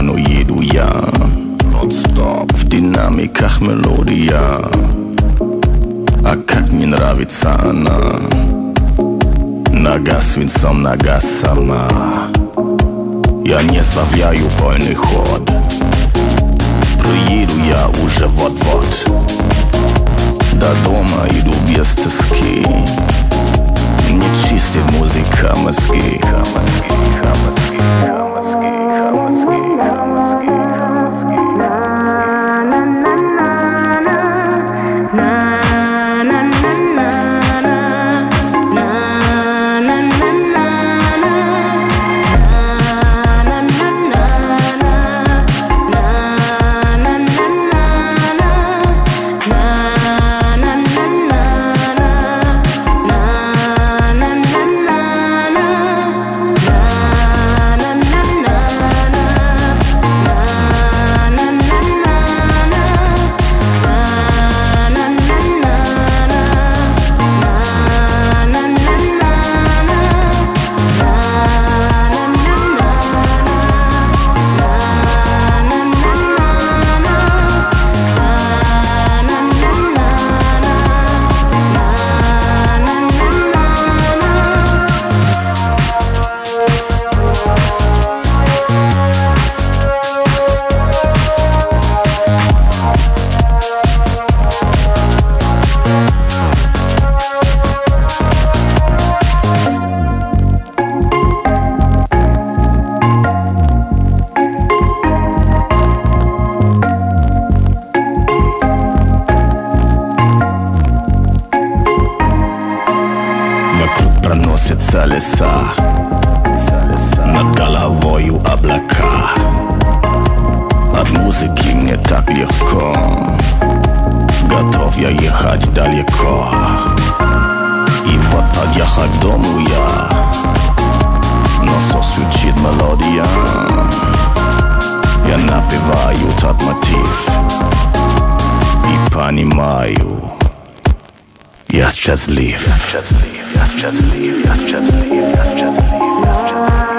но еду я нон-стоп в динамиках мелодия. А как мне нравится она, нога свинцом, нога сама. Я не сбавляю полный ход, приеду я уже вот-вот. До дома иду без тоски, мне чистит музыка мозги. Проносятся леса, над головою облака. От музыки мне так легко, готов я ехать далеко. И вот подъехать к дому я, но все звучит мелодия. Я напеваю тот мотив и понимаю, я счастлив. Я счастлив, я счастлив, я счастлив, я счастлив, я счастлив.